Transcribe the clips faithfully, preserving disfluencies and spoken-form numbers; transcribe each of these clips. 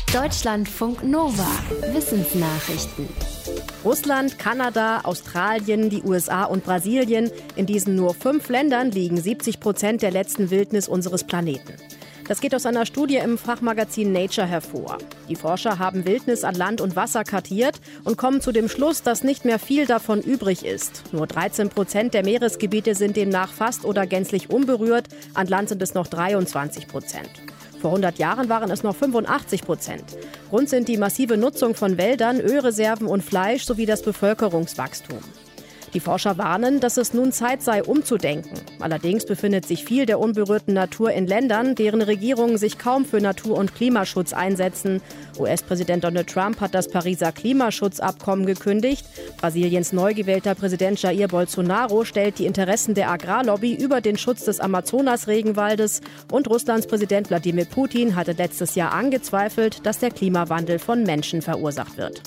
Deutschlandfunk Nova. Wissensnachrichten. Russland, Kanada, Australien, die U S A und Brasilien. In diesen nur fünf Ländern liegen siebzig Prozent der letzten Wildnis unseres Planeten. Das geht aus einer Studie im Fachmagazin Nature hervor. Die Forscher haben Wildnis an Land und Wasser kartiert und kommen zu dem Schluss, dass nicht mehr viel davon übrig ist. Nur dreizehn Prozent der Meeresgebiete sind demnach fast oder gänzlich unberührt. An Land sind es noch dreiundzwanzig Prozent. Vor hundert Jahren waren es noch fünfundachtzig Prozent. Grund sind die massive Nutzung von Wäldern, Ölreserven und Fleisch sowie das Bevölkerungswachstum. Die Forscher warnen, dass es nun Zeit sei, umzudenken. Allerdings befindet sich viel der unberührten Natur in Ländern, deren Regierungen sich kaum für Natur- und Klimaschutz einsetzen. U S-Präsident Donald Trump hat das Pariser Klimaschutzabkommen gekündigt. Brasiliens neu gewählter Präsident Jair Bolsonaro stellt die Interessen der Agrarlobby über den Schutz des Amazonas-Regenwaldes. Und Russlands Präsident Wladimir Putin hatte letztes Jahr angezweifelt, dass der Klimawandel von Menschen verursacht wird.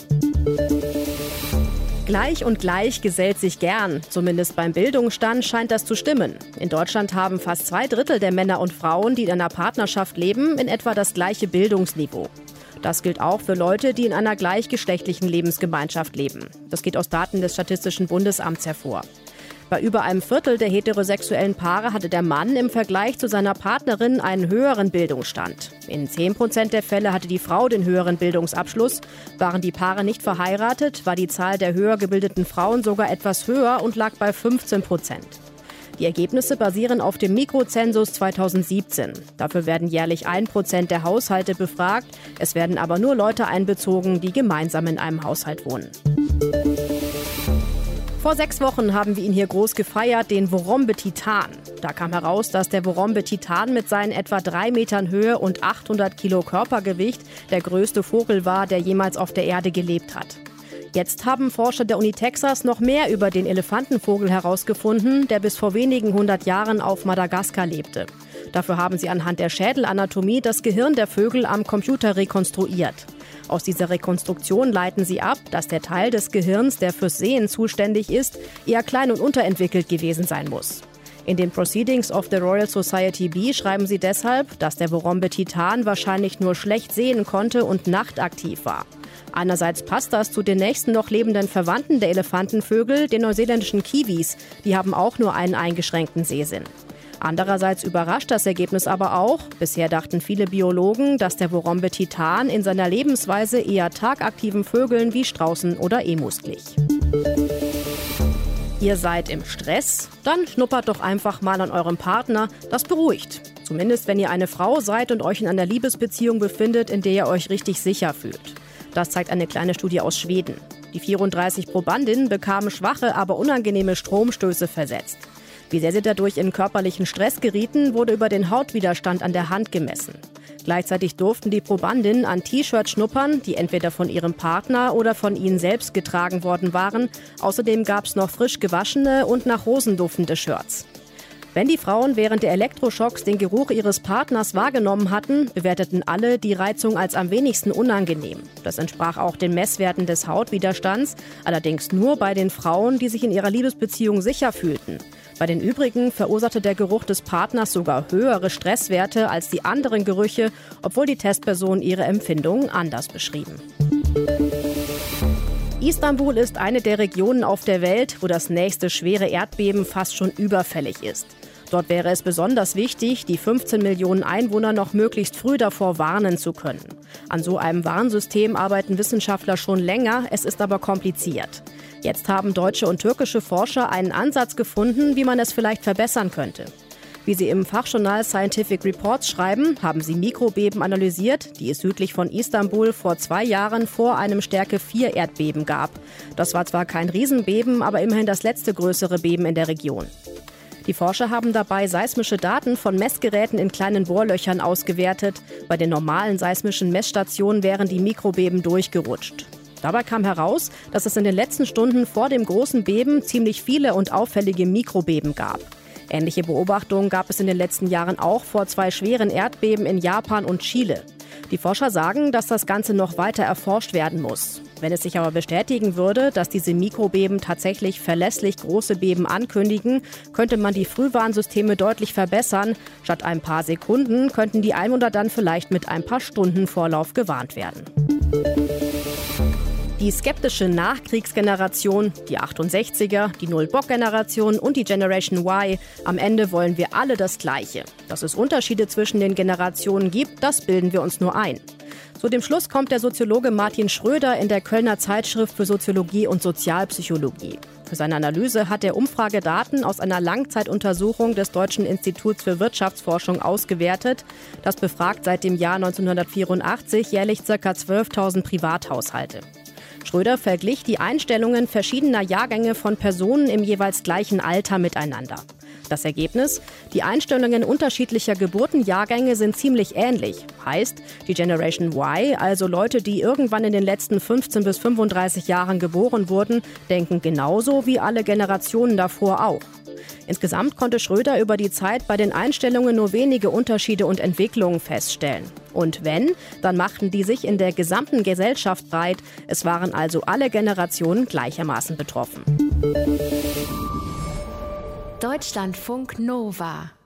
Gleich und gleich gesellt sich gern. Zumindest beim Bildungsstand scheint das zu stimmen. In Deutschland haben fast zwei Drittel der Männer und Frauen, die in einer Partnerschaft leben, in etwa das gleiche Bildungsniveau. Das gilt auch für Leute, die in einer gleichgeschlechtlichen Lebensgemeinschaft leben. Das geht aus Daten des Statistischen Bundesamts hervor. Bei über einem Viertel der heterosexuellen Paare hatte der Mann im Vergleich zu seiner Partnerin einen höheren Bildungsstand. In zehn Prozent der Fälle hatte die Frau den höheren Bildungsabschluss. Waren die Paare nicht verheiratet, war die Zahl der höher gebildeten Frauen sogar etwas höher und lag bei fünfzehn Prozent. Die Ergebnisse basieren auf dem Mikrozensus zweitausendsiebzehn. Dafür werden jährlich ein Prozent der Haushalte befragt. Es werden aber nur Leute einbezogen, die gemeinsam in einem Haushalt wohnen. Vor sechs Wochen haben wir ihn hier groß gefeiert, den Vorombe-Titan. Da kam heraus, dass der Vorombe-Titan mit seinen etwa drei Metern Höhe und achthundert Kilo Körpergewicht der größte Vogel war, der jemals auf der Erde gelebt hat. Jetzt haben Forscher der Uni Texas noch mehr über den Elefantenvogel herausgefunden, der bis vor wenigen hundert Jahren auf Madagaskar lebte. Dafür haben sie anhand der Schädelanatomie das Gehirn der Vögel am Computer rekonstruiert. Aus dieser Rekonstruktion leiten sie ab, dass der Teil des Gehirns, der fürs Sehen zuständig ist, eher klein und unterentwickelt gewesen sein muss. In den Proceedings of the Royal Society B schreiben sie deshalb, dass der Vorombe-Titan wahrscheinlich nur schlecht sehen konnte und nachtaktiv war. Einerseits passt das zu den nächsten noch lebenden Verwandten der Elefantenvögel, den neuseeländischen Kiwis. Die haben auch nur einen eingeschränkten Sehsinn. Andererseits überrascht das Ergebnis aber auch. Bisher dachten viele Biologen, dass der Vorombe-Titan in seiner Lebensweise eher tagaktiven Vögeln wie Straußen oder Emus glich. Ihr seid im Stress? Dann schnuppert doch einfach mal an eurem Partner. Das beruhigt. Zumindest wenn ihr eine Frau seid und euch in einer Liebesbeziehung befindet, in der ihr euch richtig sicher fühlt. Das zeigt eine kleine Studie aus Schweden. Die vierunddreißig Probandinnen bekamen schwache, aber unangenehme Stromstöße versetzt. Wie sehr sie dadurch in körperlichen Stress gerieten, wurde über den Hautwiderstand an der Hand gemessen. Gleichzeitig durften die Probandinnen an T-Shirts schnuppern, die entweder von ihrem Partner oder von ihnen selbst getragen worden waren. Außerdem gab es noch frisch gewaschene und nach Rosen duftende Shirts. Wenn die Frauen während der Elektroschocks den Geruch ihres Partners wahrgenommen hatten, bewerteten alle die Reizung als am wenigsten unangenehm. Das entsprach auch den Messwerten des Hautwiderstands, allerdings nur bei den Frauen, die sich in ihrer Liebesbeziehung sicher fühlten. Bei den übrigen verursachte der Geruch des Partners sogar höhere Stresswerte als die anderen Gerüche, obwohl die Testpersonen ihre Empfindungen anders beschrieben. Istanbul ist eine der Regionen auf der Welt, wo das nächste schwere Erdbeben fast schon überfällig ist. Dort wäre es besonders wichtig, die fünfzehn Millionen Einwohner noch möglichst früh davor warnen zu können. An so einem Warnsystem arbeiten Wissenschaftler schon länger, es ist aber kompliziert. Jetzt haben deutsche und türkische Forscher einen Ansatz gefunden, wie man es vielleicht verbessern könnte. Wie sie im Fachjournal Scientific Reports schreiben, haben sie Mikrobeben analysiert, die es südlich von Istanbul vor zwei Jahren vor einem Stärke vier Erdbeben gab. Das war zwar kein Riesenbeben, aber immerhin das letzte größere Beben in der Region. Die Forscher haben dabei seismische Daten von Messgeräten in kleinen Bohrlöchern ausgewertet. Bei den normalen seismischen Messstationen wären die Mikrobeben durchgerutscht. Dabei kam heraus, dass es in den letzten Stunden vor dem großen Beben ziemlich viele und auffällige Mikrobeben gab. Ähnliche Beobachtungen gab es in den letzten Jahren auch vor zwei schweren Erdbeben in Japan und Chile. Die Forscher sagen, dass das Ganze noch weiter erforscht werden muss. Wenn es sich aber bestätigen würde, dass diese Mikrobeben tatsächlich verlässlich große Beben ankündigen, könnte man die Frühwarnsysteme deutlich verbessern. Statt ein paar Sekunden könnten die Einwohner dann vielleicht mit ein paar Stunden Vorlauf gewarnt werden. Die skeptische Nachkriegsgeneration, die achtundsechziger, die Null-Bock-Generation und die Generation Y, am Ende wollen wir alle das Gleiche. Dass es Unterschiede zwischen den Generationen gibt, das bilden wir uns nur ein. Zu dem Schluss kommt der Soziologe Martin Schröder in der Kölner Zeitschrift für Soziologie und Sozialpsychologie. Für seine Analyse hat er Umfragedaten aus einer Langzeituntersuchung des Deutschen Instituts für Wirtschaftsforschung ausgewertet. Das befragt seit dem Jahr neunzehnhundertvierundachtzig jährlich ca. zwölftausend Privathaushalte. Schröder verglich die Einstellungen verschiedener Jahrgänge von Personen im jeweils gleichen Alter miteinander. Das Ergebnis? Die Einstellungen unterschiedlicher Geburtenjahrgänge sind ziemlich ähnlich. Heißt, die Generation Y, also Leute, die irgendwann in den letzten fünfzehn bis fünfunddreißig Jahren geboren wurden, denken genauso wie alle Generationen davor auch. Insgesamt konnte Schröder über die Zeit bei den Einstellungen nur wenige Unterschiede und Entwicklungen feststellen. Und wenn, dann machten die sich in der gesamten Gesellschaft breit. Es waren also alle Generationen gleichermaßen betroffen. Deutschlandfunk Nova